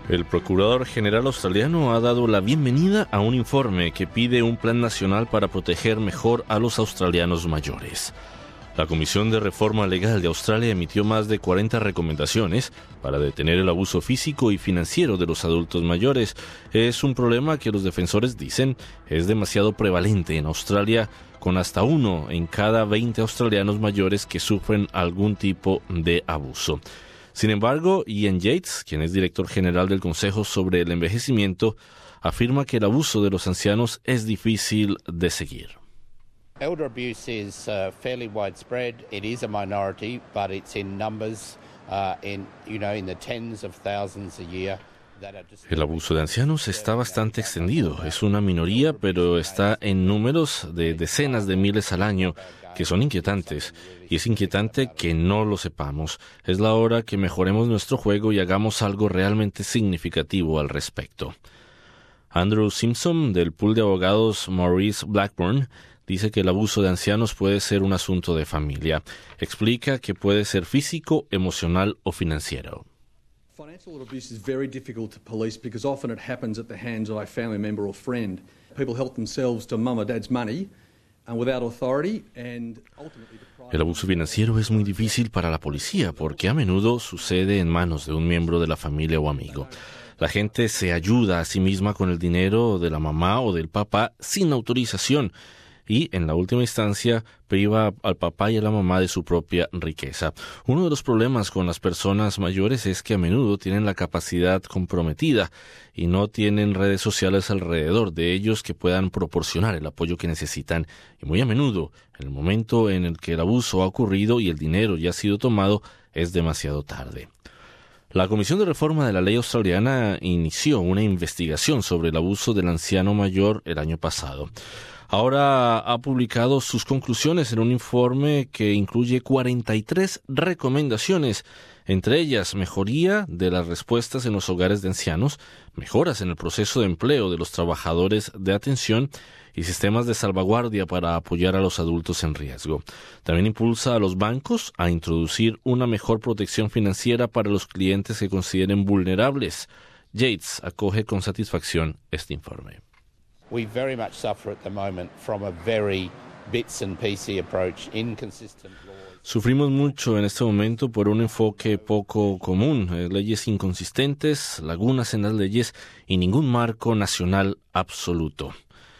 El Procurador General australiano ha dado la bienvenida a un informe que pide un plan nacional para proteger mejor a los australianos mayores. La Comisión de Reforma Legal de Australia emitió más de 40 recomendaciones para detener el abuso físico y financiero de los adultos mayores. Es un problema que los defensores dicen es demasiado prevalente en Australia, con hasta 1 en cada 20 australianos mayores que sufren algún tipo de abuso. Sin embargo, Ian Yates, quien es director general del Consejo sobre el Envejecimiento, afirma que el abuso de los ancianos es difícil de seguir. Elder abuse is fairly widespread. It is a minority, but it's in numbers, in the tens of thousands a year. El abuso de ancianos está bastante extendido. Es una minoría, pero está en números de decenas de miles al año, que son inquietantes. Y es inquietante que no lo sepamos. Es la hora que mejoremos nuestro juego y hagamos algo realmente significativo al respecto. Andrew Simpson, del pool de abogados Maurice Blackburn, dice que el abuso de ancianos puede ser un asunto de familia. Explica que puede ser físico, emocional o financiero. Financial abuse is very difficult to police because often it happens at the hands of a family member or friend. People help themselves to mum or dad's money without authority and ultimately El abuso financiero es muy difícil para la policía porque a menudo sucede en manos de un miembro de la familia o amigo. La gente se ayuda a sí misma con el dinero de la mamá o del papá sin autorización y, en la última instancia, priva al papá y a la mamá de su propia riqueza. Uno de los problemas con las personas mayores es que a menudo tienen la capacidad comprometida y no tienen redes sociales alrededor de ellos que puedan proporcionar el apoyo que necesitan. Y muy a menudo, en el momento en el que el abuso ha ocurrido y el dinero ya ha sido tomado, es demasiado tarde. La Comisión de Reforma de la Ley Australiana inició una investigación sobre el abuso del anciano mayor el año pasado. Ahora ha publicado sus conclusiones en un informe que incluye 43 recomendaciones, entre ellas mejoría de las respuestas en los hogares de ancianos, mejoras en el proceso de empleo de los trabajadores de atención y sistemas de salvaguardia para apoyar a los adultos en riesgo. También impulsa a los bancos a introducir una mejor protección financiera para los clientes que consideren vulnerables. Yates acoge con satisfacción este informe. We very much suffer at the moment from a very bits and pieces approach, inconsistent laws. Sufrimos mucho en este momento por un enfoque poco común, leyes inconsistentes, lagunas en las leyes y ningún marco nacional absoluto.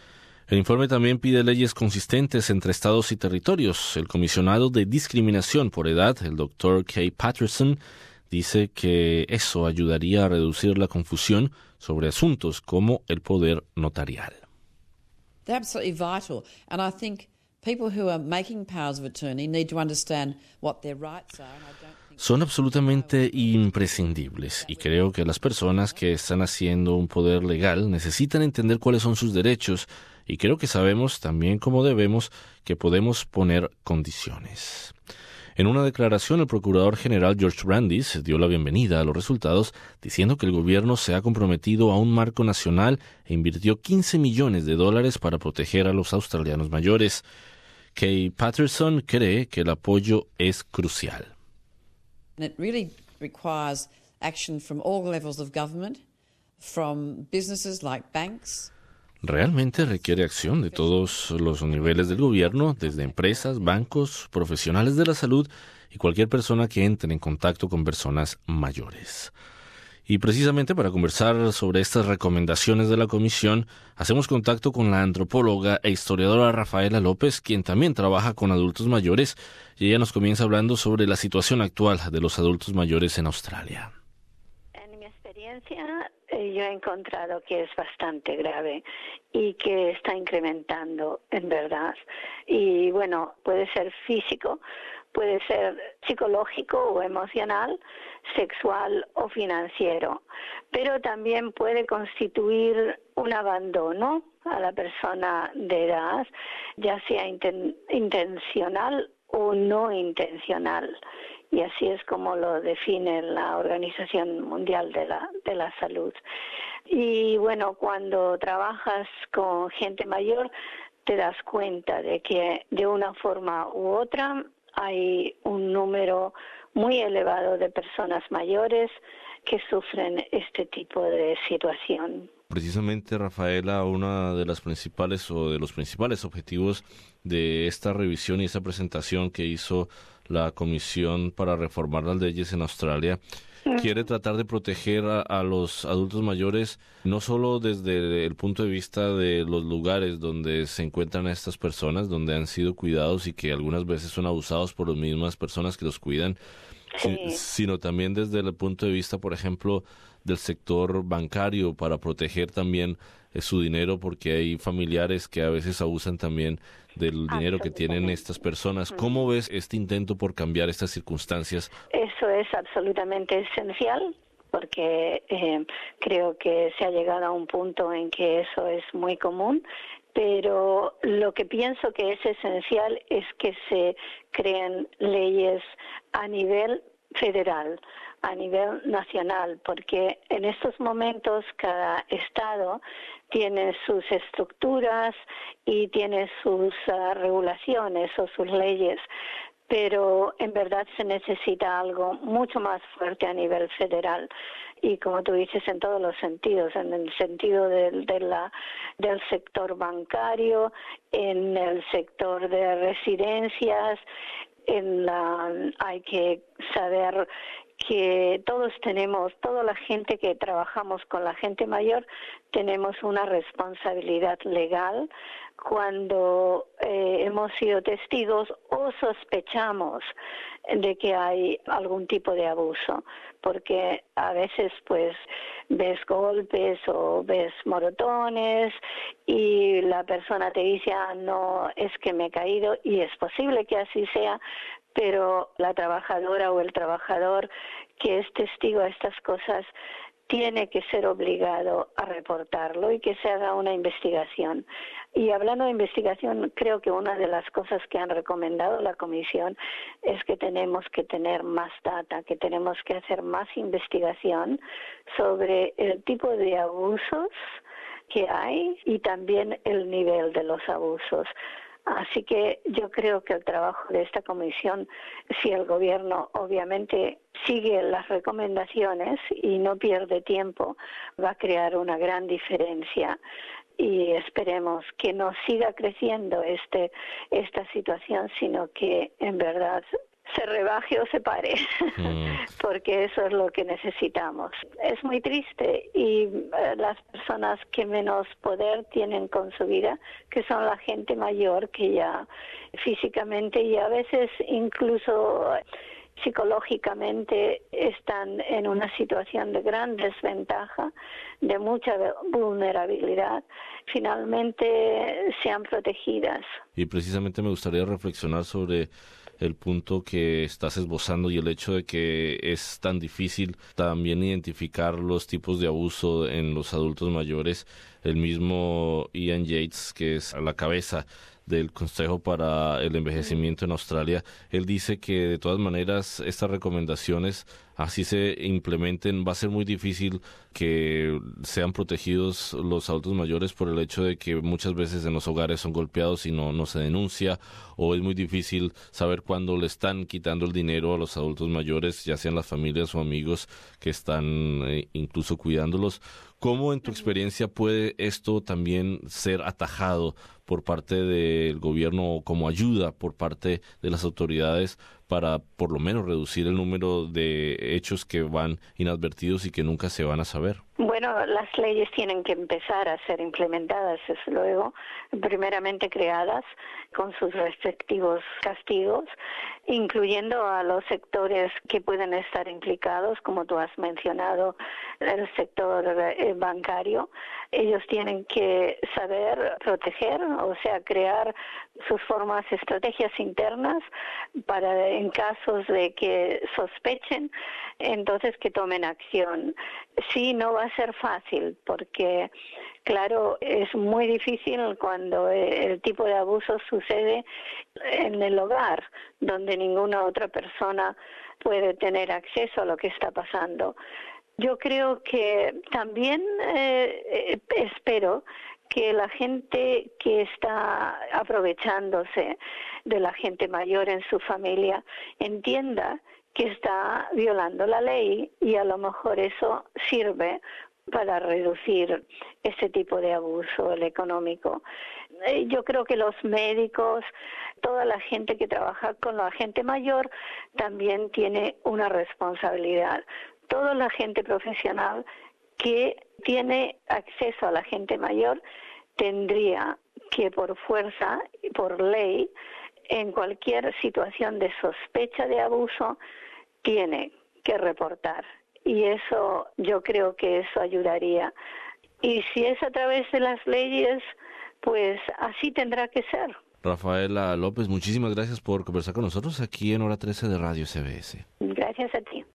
El informe también pide leyes consistentes entre estados y territorios. El comisionado de discriminación por edad, el Dr. Kay Patterson, dice que eso ayudaría a reducir la confusión sobre asuntos como el poder notarial. They're absolutely vital, and I think people who are making powers of attorney need to understand what their rights are. Son absolutamente imprescindibles y creo que las personas que están haciendo un poder legal necesitan entender cuáles son sus derechos y creo que sabemos también cómo debemos que podemos poner condiciones. En una declaración, el Procurador General George Brandis dio la bienvenida a los resultados, diciendo que el gobierno se ha comprometido a un marco nacional e invirtió $15 millones para proteger a los australianos mayores. Kay Patterson cree que el apoyo es crucial. It really requires action from all levels of government, from businesses like banks. Realmente requiere acción de todos los niveles del gobierno, desde empresas, bancos, profesionales de la salud y cualquier persona que entre en contacto con personas mayores. Y precisamente para conversar sobre estas recomendaciones de la Comisión, hacemos contacto con la antropóloga e historiadora Rafaela López, quien también trabaja con adultos mayores, y ella nos comienza hablando sobre la situación actual de los adultos mayores en Australia. En mi experiencia, yo he encontrado que es bastante grave y que está incrementando, en verdad. Y bueno, puede ser físico, puede ser psicológico o emocional, sexual o financiero, pero también puede constituir un abandono a la persona de edad, ya sea intencional o no intencional. Y así es como lo define la Organización Mundial de la Salud. Y bueno, cuando trabajas con gente mayor, te das cuenta de que de una forma u otra hay un número muy elevado de personas mayores que sufren este tipo de situación. Precisamente, Rafaela, una de las principales o de los principales objetivos de esta revisión y esta presentación que hizo la Comisión para Reformar las Leyes en Australia quiere tratar de proteger a los adultos mayores, no solo desde el punto de vista de los lugares donde se encuentran estas personas, donde han sido cuidados y que algunas veces son abusados por las mismas personas que los cuidan, sino también desde el punto de vista, por ejemplo, del sector bancario, para proteger también su dinero, porque hay familiares que a veces abusan también del dinero que tienen estas personas. ¿Cómo ves este intento por cambiar estas circunstancias? Eso es absolutamente esencial, porque creo que se ha llegado a un punto en que eso es muy común, pero lo que pienso que es esencial es que se creen leyes a nivel federal, a nivel nacional, porque en estos momentos cada estado tiene sus estructuras y tiene sus regulaciones o sus leyes, pero en verdad se necesita algo mucho más fuerte a nivel federal. Y como tú dices, en todos los sentidos, en el sentido del sector bancario, en el sector de residencias, hay que saber que todos tenemos, toda la gente que trabajamos con la gente mayor, tenemos una responsabilidad legal cuando hemos sido testigos o sospechamos de que hay algún tipo de abuso, porque a veces pues ves golpes o ves moretones y la persona te dice, no, es que me he caído, y es posible que así sea, pero la trabajadora o el trabajador que es testigo de estas cosas tiene que ser obligado a reportarlo y que se haga una investigación. Y hablando de investigación, creo que una de las cosas que han recomendado la Comisión es que tenemos que tener más data, que tenemos que hacer más investigación sobre el tipo de abusos que hay y también el nivel de los abusos. Así que yo creo que el trabajo de esta comisión, si el gobierno obviamente sigue las recomendaciones y no pierde tiempo, va a crear una gran diferencia. Y esperemos que no siga creciendo esta situación, sino que en verdad se rebaje o se pare, porque eso es lo que necesitamos. Es muy triste y las personas que menos poder tienen con su vida, que son la gente mayor, que ya físicamente y a veces incluso psicológicamente están en una situación de gran desventaja, de mucha vulnerabilidad, finalmente sean protegidas. Y precisamente me gustaría reflexionar sobre el punto que estás esbozando y el hecho de que es tan difícil también identificar los tipos de abuso en los adultos mayores. El mismo Ian Yates, que es a la cabeza del Consejo para el Envejecimiento en Australia, él dice que de todas maneras estas recomendaciones, así se implementen, va a ser muy difícil que sean protegidos los adultos mayores por el hecho de que muchas veces en los hogares son golpeados y no se denuncia, o es muy difícil saber cuándo le están quitando el dinero a los adultos mayores, ya sean las familias o amigos que están incluso cuidándolos. ¿Cómo en tu experiencia puede esto también ser atajado por parte del gobierno o como ayuda por parte de las autoridades para por lo menos reducir el número de hechos que van inadvertidos y que nunca se van a saber? Bueno, las leyes tienen que empezar a ser implementadas, desde luego, primeramente creadas con sus respectivos castigos, incluyendo a los sectores que pueden estar implicados, como tú has mencionado, el sector bancario. Ellos tienen que saber proteger, o sea, crear sus formas, estrategias internas para, en casos de que sospechen, entonces que tomen acción. Sí, no va a ser fácil porque, claro, es muy difícil cuando el tipo de abuso sucede en el hogar, donde ninguna otra persona puede tener acceso a lo que está pasando. Yo creo que también espero que la gente que está aprovechándose de la gente mayor en su familia entienda que está violando la ley, y a lo mejor eso sirve para reducir este tipo de abuso, el económico. Yo creo que los médicos, toda la gente que trabaja con la gente mayor también tiene una responsabilidad. Toda la gente profesional que tiene acceso a la gente mayor tendría que, por fuerza y por ley, en cualquier situación de sospecha de abuso, tiene que reportar. Y eso, yo creo que eso ayudaría. Y si es a través de las leyes, pues así tendrá que ser. Rafaela López, muchísimas gracias por conversar con nosotros aquí en Hora 13 de Radio CBS. Gracias a ti.